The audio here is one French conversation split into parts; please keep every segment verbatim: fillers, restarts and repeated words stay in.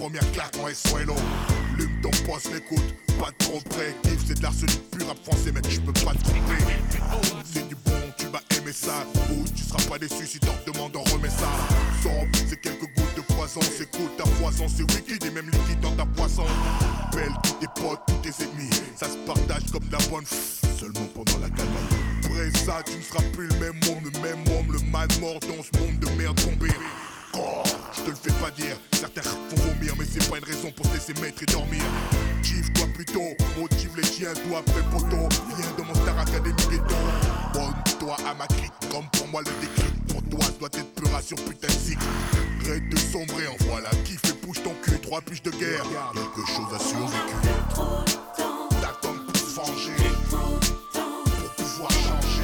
première claque en S O L O. Lume ton poste, l'écoute, pas trop près. Kiff, c'est de l'arsenic pur rap français, mec, je peux pas te tromper. C'est du bon, tu vas aimer ça. Ou tu seras pas déçu si t'en demandes, on remet ça. Sombre, c'est quelques gouttes de poison. C'est cool, ta poison, c'est wicked et même liquide dans ta poisson. Belle, tous tes potes, tous tes ennemis. Ça se partage comme de la bonne f... seulement pendant la calme. Après ça, tu ne seras plus le même homme, le même homme, le mal mort dans ce monde de merde tombé. Oh, je te le fais pas dire, certains font vomir, mais c'est pas une raison pour se laisser mettre et dormir. Chive-toi plutôt, motive les tiens, toi après poteau. Viens dans mon Star Academy ghetto. Bonne-toi à ma clique, comme pour moi le déclic. Pour toi, doit être puration, putain de cycle. Arrête de sombrer, envoie la kiffe et bouge ton cul. Trois piges de guerre, quelque chose à survécu. T'attends pour venger, pour pouvoir changer.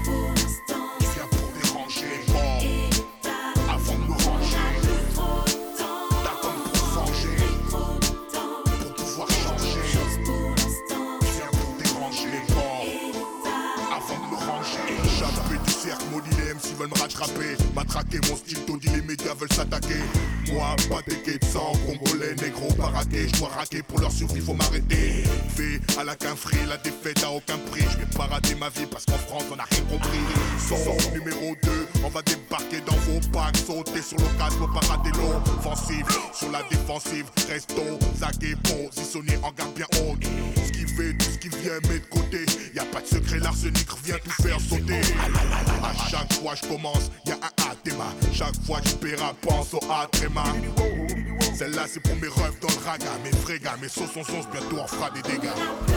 Viens pour déranger, bon, avant de me ranger. T'attends pour venger, pour pouvoir changer. Viens pour déranger, bon, avant de me ranger. Chappé du cercle, maudit les M C veulent me rattraper. Matraquer mon style, taudis les médias veulent s'attaquer. Moi, pas des quais de sang, congolais, négro, baraqué. Je dois raquer pour leur survie, faut m'arrêter. Fait à la quinfrée, la défaite à aucun prix. Je vais pas rater ma vie parce qu'en France on a rien compris. Son numéro deux, on va débarquer dans vos packs. Sauter sur l'occasion, faut pas rater l'offensive. Sur la défensive, resto, zagué, positionné en garde bien haute. Ce qui fait, tout ce qui vient, met de côté. Y a pas de secret, l'arsenic revient tout faire sauter. À chaque fois je commence, y a un athéma. Chaque fois je paiera, pense au atréma. Celle-là c'est pour mes refs dans le raga. Mes vrais gars, mes sauces en sauce, bientôt on fera des dégâts.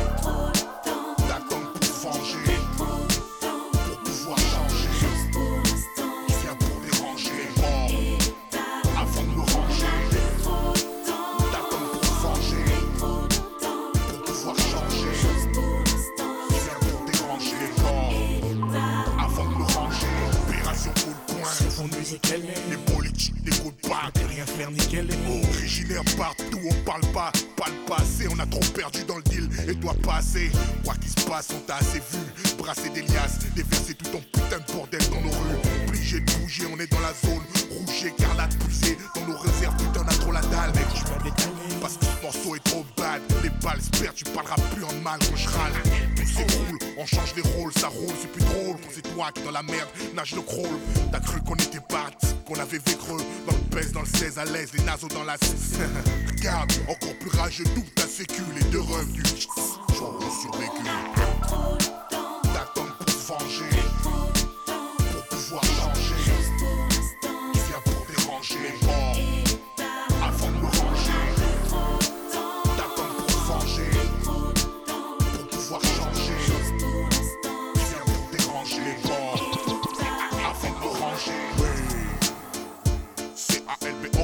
T'attends pour venger, pour pouvoir changer. Viens pour déranger, bon, avant de me ranger. T'attends pour venger, pour pouvoir changer. Viens pour déranger, bon, avant de me ranger. Opération coup de poing, Son musique elle est, les politiques n'écoutent pas. peut rien faire nickel est. Originaire partout, on parle pas, pas le passé. On a trop perdu dans le deal et doit passer. Quoi qu'il se passe, on t'a assez vu. Brasser des liasses, déverser tout ton putain de bordel dans nos rues. Obligé de bouger, on est dans la zone rouge, écarlate puisée. Dans nos réserves, putain, on a trop la dalle, mec. Je vais détailler, Parce que ce morceau est trop bad. Les balles se perdent, tu parleras plus en mal quand je râle. Tout s'écroule, on change les rôles, ça roule, c'est plus drôle. Quand c'est toi qui dans la merde, nage le crawl. T'as cru qu'on était pattes, qu'on avait vécreux. Dans le pèse, dans le seize à l'aise, les naseaux dans la six. Regarde, encore plus rageux, double ta sécu. Les deux revenus, j'aurais survécu. T'attends pour venger, pour pouvoir changer. Viens pour déranger, bon, avant de me ranger. T'attends pour venger, pour pouvoir changer. Viens pour déranger, bon, avant de me ranger. Oui, C A L B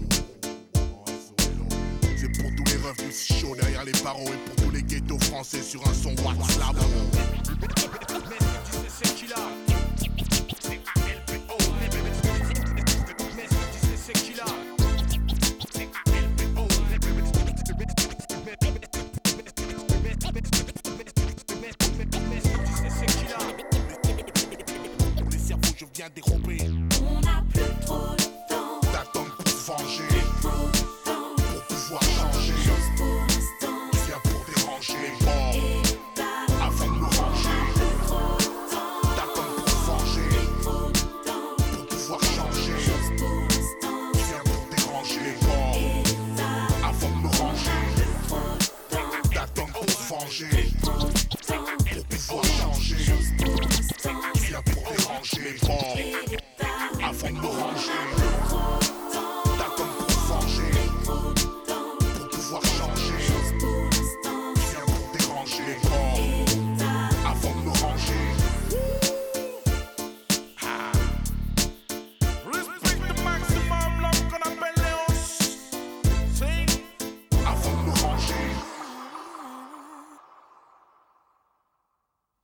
O. C'est pour tous les revenus chauds derrière les barreaux et pour tous les ghettos français sur un son WhatsApp. C'est qui là?